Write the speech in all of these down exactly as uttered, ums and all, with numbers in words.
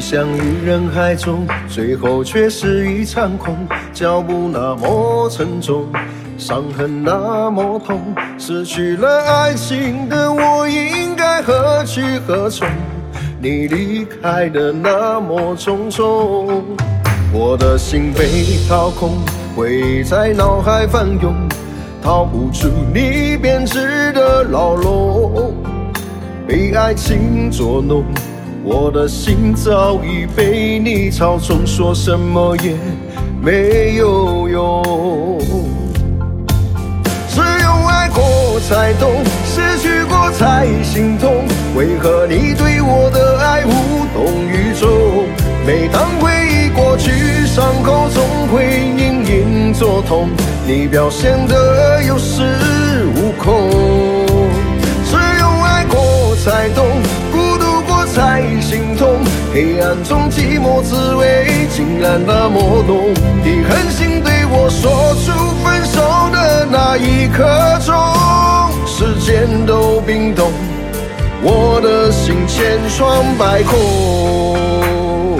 相于人海中，最后却是一场空。脚步那么沉重，伤痕那么痛，失去了爱情的我应该何去何从？你离开的那么匆匆，我的心被掏空，回忆在脑海翻涌，逃不出你编织的牢笼。被爱情捉弄，我的心早已被你操纵，说什么也没有用。只有爱过才懂，失去过才心痛，为何你对我的爱无动于衷？每当回忆过去，伤口总会隐隐作痛，你表现得有恃无恐。只有爱过才懂，孤独过才心痛，黑暗中寂寞滋味竟然那么浓。你狠心对我说出分手的那一刻钟，时间都冰冻，我的心千疮百孔。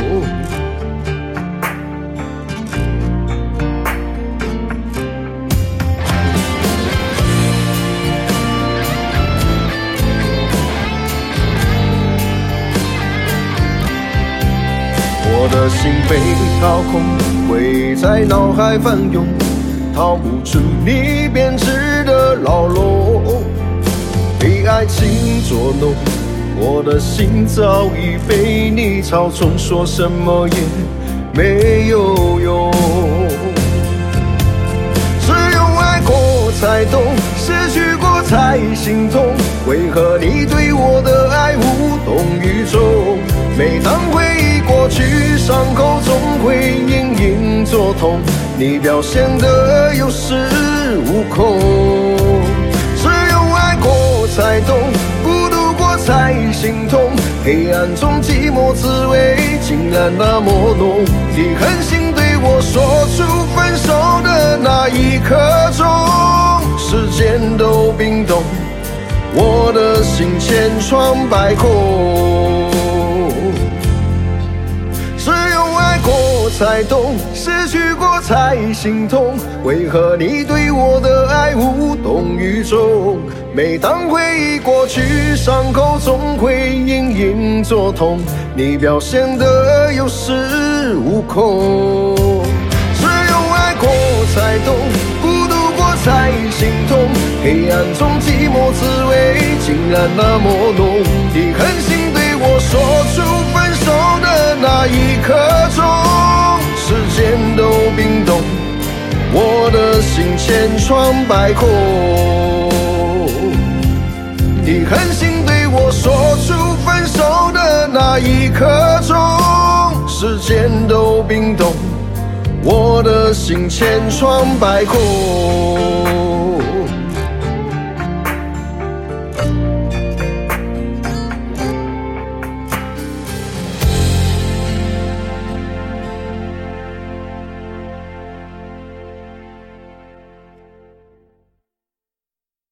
我的心被掏空，回忆在脑海翻涌，逃不出你编织的牢笼。被爱情捉弄，我的心早已被你操纵，说什么也没有用。只有爱过才懂，失去过才心痛，为何你对我的爱无动于衷？每当回忆过去，伤口总会隐隐作痛，你表现得有恃无恐。只有爱过才懂，孤独过才心痛，黑暗中寂寞滋味竟然那么浓。你狠心对我说出分手的那一刻钟，时间都冰冻，我的心千疮百孔。只有爱过才懂，失去过才心痛，为何你对我的爱无动于衷？每当回忆过去，伤口总会隐隐作痛，你表现得有恃无恐。只有爱过才懂，孤独过才心痛，黑暗中寂寞滋味竟然那么浓。你狠心对我说出分手的那一刻钟，时间都冰冻，我的心千疮百孔。你狠心对我说出分手的那一刻钟，时间都冰冻，我的心千疮百孔。